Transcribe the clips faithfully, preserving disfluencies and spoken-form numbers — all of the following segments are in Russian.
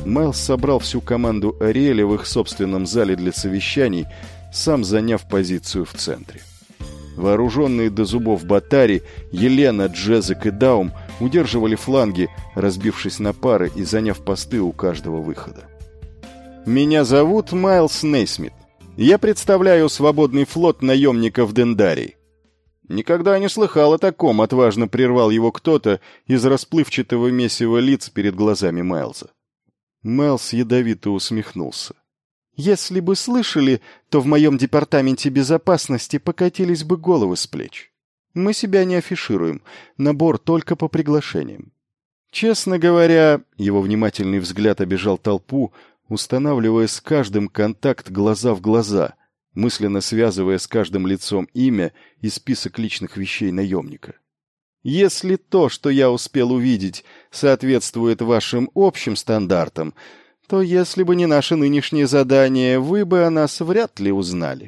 Майлз собрал всю команду Ариэля в их собственном зале для совещаний, сам заняв позицию в центре. Вооруженные до зубов Батари, Елена, Джезек и Даум удерживали фланги, разбившись на пары и заняв посты у каждого выхода. «Меня зовут Майлз Нейсмит. Я представляю свободный флот наемников Дендарии». «Никогда не слыхал о таком», — отважно прервал его кто-то из расплывчатого месива лиц перед глазами Майлза. Майлз ядовито усмехнулся. «Если бы слышали, то в моем департаменте безопасности покатились бы головы с плеч. Мы себя не афишируем, набор только по приглашениям. Честно говоря, его внимательный взгляд обежал толпу, устанавливая с каждым контакт глаза в глаза, мысленно связывая с каждым лицом имя и список личных вещей наемника. Если то, что я успел увидеть, соответствует вашим общим стандартам, то если бы не наше нынешнее задание, вы бы о нас вряд ли узнали».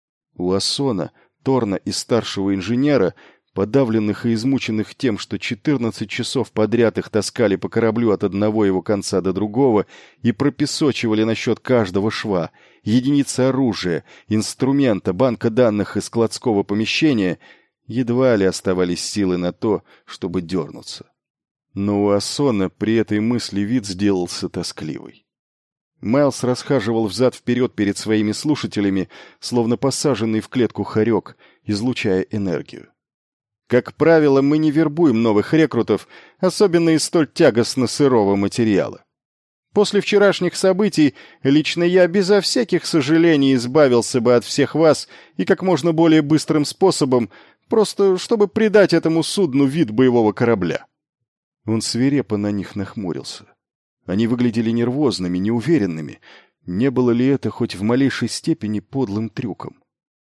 У Ассона, Торна и старшего инженера, подавленных и измученных тем, что четырнадцать часов подряд их таскали по кораблю от одного его конца до другого и пропесочивали насчет каждого шва, единицы оружия, инструмента, банка данных и складского помещения, едва ли оставались силы на то, чтобы дернуться. Но у Ассона при этой мысли вид сделался тоскливый. Майлз расхаживал взад-вперед перед своими слушателями, словно посаженный в клетку хорек, излучая энергию. «Как правило, мы не вербуем новых рекрутов, особенно из столь тягостно сырого материала. После вчерашних событий лично я безо всяких сожалений избавился бы от всех вас и как можно более быстрым способом, просто чтобы придать этому судну вид боевого корабля». Он свирепо на них нахмурился. Они выглядели нервозными, неуверенными. Не было ли это хоть в малейшей степени подлым трюком?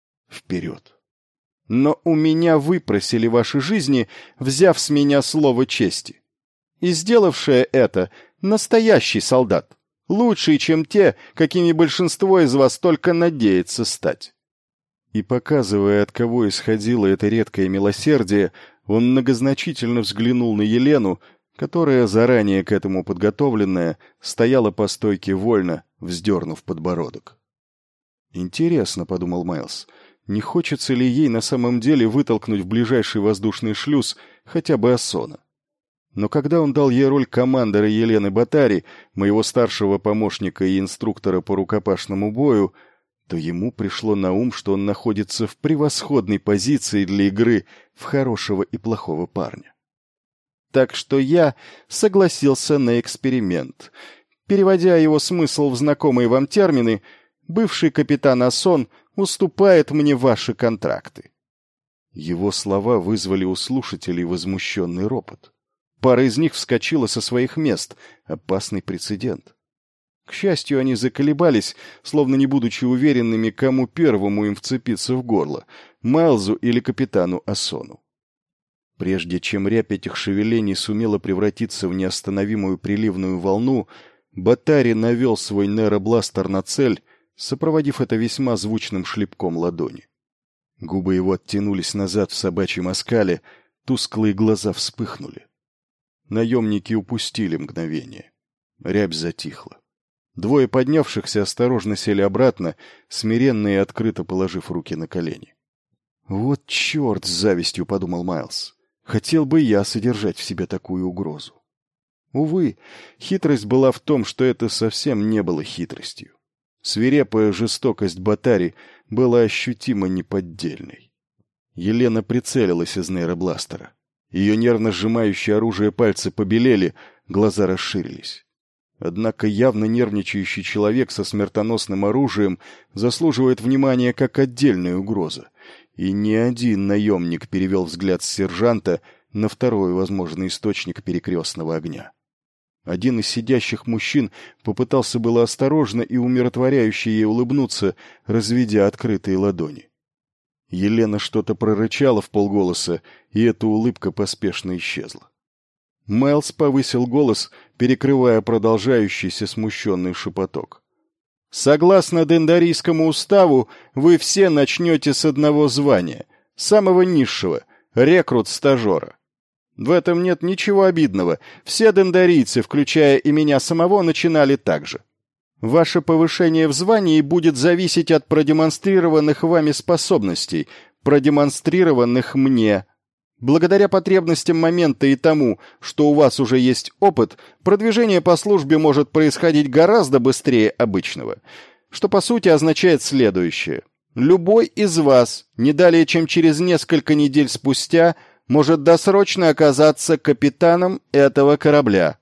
Вперед. «Но у меня выпросили ваши жизни, взяв с меня слово чести. И сделавшее это настоящий солдат, лучший, чем те, какими большинство из вас только надеется стать». И, показывая, от кого исходило это редкое милосердие, он многозначительно взглянул на Елену, которая, заранее к этому подготовленная, стояла по стойке вольно, вздернув подбородок. «Интересно», — подумал Майлз, — «не хочется ли ей на самом деле вытолкнуть в ближайший воздушный шлюз хотя бы Ассона?» Но когда он дал ей роль командора Елены Батари, моего старшего помощника и инструктора по рукопашному бою, то ему пришло на ум, что он находится в превосходной позиции для игры в хорошего и плохого парня. Так что я согласился на эксперимент. Переводя его смысл в знакомые вам термины, бывший капитан Ассон уступает мне ваши контракты. Его слова вызвали у слушателей возмущенный ропот. Пара из них вскочила со своих мест. Опасный прецедент. К счастью, они заколебались, словно не будучи уверенными, кому первому им вцепиться в горло — Майлзу или капитану Ассону. Прежде чем рябь этих шевелений сумела превратиться в неостановимую приливную волну, Батари навел свой нейробластер на цель, сопроводив это весьма звучным шлепком ладони. Губы его оттянулись назад в собачьем оскале, тусклые глаза вспыхнули. Наемники упустили мгновение. Рябь затихла. Двое поднявшихся осторожно сели обратно, смиренно и открыто положив руки на колени. «Вот черт!» — с завистью подумал Майлз. «Хотел бы я содержать в себе такую угрозу». Увы, хитрость была в том, что это совсем не было хитростью. Свирепая жестокость Батари была ощутимо неподдельной. Елена прицелилась из нейробластера. Ее нервно сжимающие оружие пальцы побелели, глаза расширились. Однако явно нервничающий человек со смертоносным оружием заслуживает внимания как отдельная угроза. И ни один наемник перевел взгляд с сержанта на второй возможный источник перекрестного огня. Один из сидящих мужчин попытался было осторожно и умиротворяюще ей улыбнуться, разведя открытые ладони. Елена что-то прорычала вполголоса, и эта улыбка поспешно исчезла. Майлз повысил голос, перекрывая продолжающийся смущенный шепоток. «Согласно Дендарийскому уставу, вы все начнете с одного звания, самого низшего, рекрут-стажера. В этом нет ничего обидного. Все дендарийцы, включая и меня самого, начинали так же. Ваше повышение в звании будет зависеть от продемонстрированных вами способностей, продемонстрированных мне. Благодаря потребностям момента и тому, что у вас уже есть опыт, продвижение по службе может происходить гораздо быстрее обычного, что по сути означает следующее. Любой из вас, не далее чем через несколько недель спустя, может досрочно оказаться капитаном этого корабля.